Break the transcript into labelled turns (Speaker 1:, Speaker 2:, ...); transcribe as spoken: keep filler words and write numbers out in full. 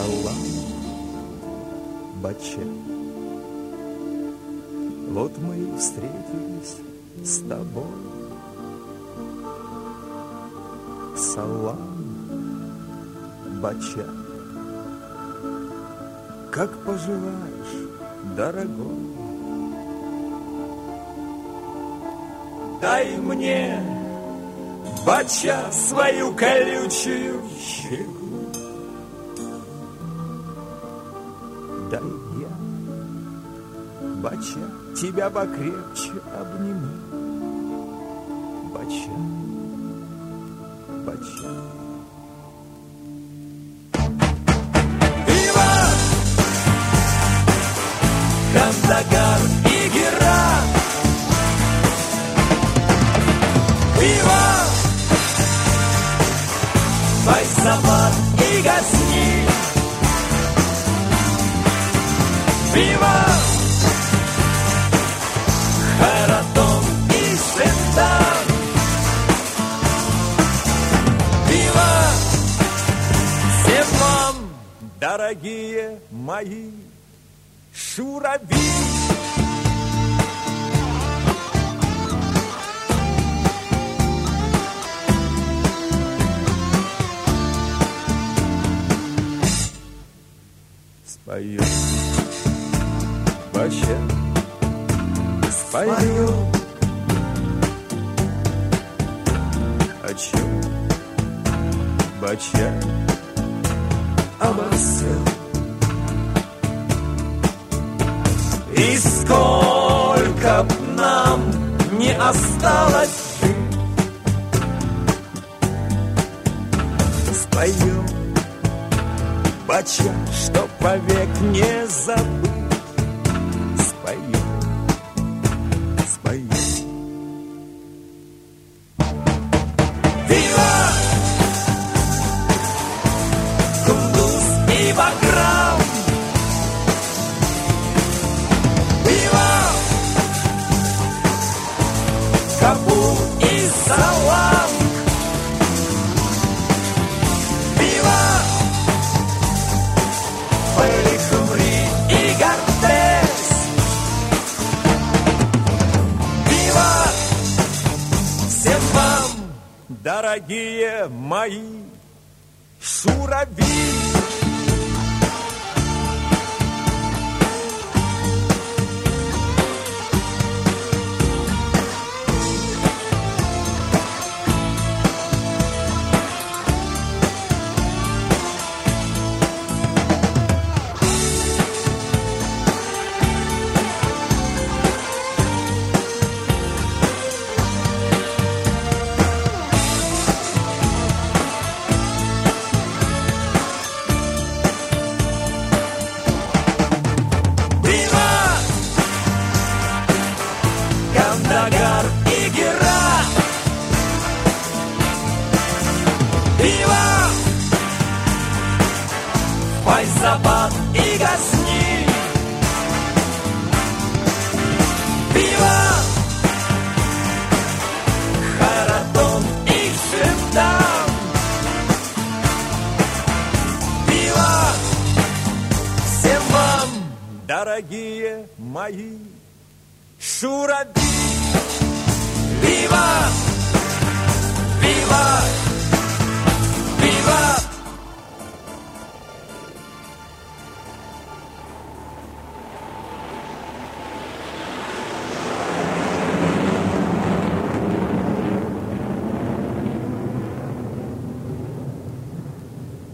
Speaker 1: салам, бача. Вот мы встретились с тобой. Салам, бача. Как поживаешь, дорогой? Дай мне, бача, свою колючую щеку. Дай я, бача, тебя покрепче обниму. Бача, бача. Виват! Кандагар и Герат! Виват! Файзабад и Газни! Виват! Хайратон и Сендан! Виват! Всем вам, дорогие мои, шурави! Споем, бача, споем. О чем, бача, обо всем. И сколько б нам не осталось жить, споем, бача, что повек не забыть. Споем, споем. Виват! Кундуз и Баграм! Виват! Кабул и Салам! Виват! Пелихумри и Гортес! Виват! Всем вам, дорогие мои, шурави! Кандагар и Герат! Виват! Файзабад и Газни! Виват! Хайратон и Шендан! Виват! Всем вам, дорогие мои, шурави!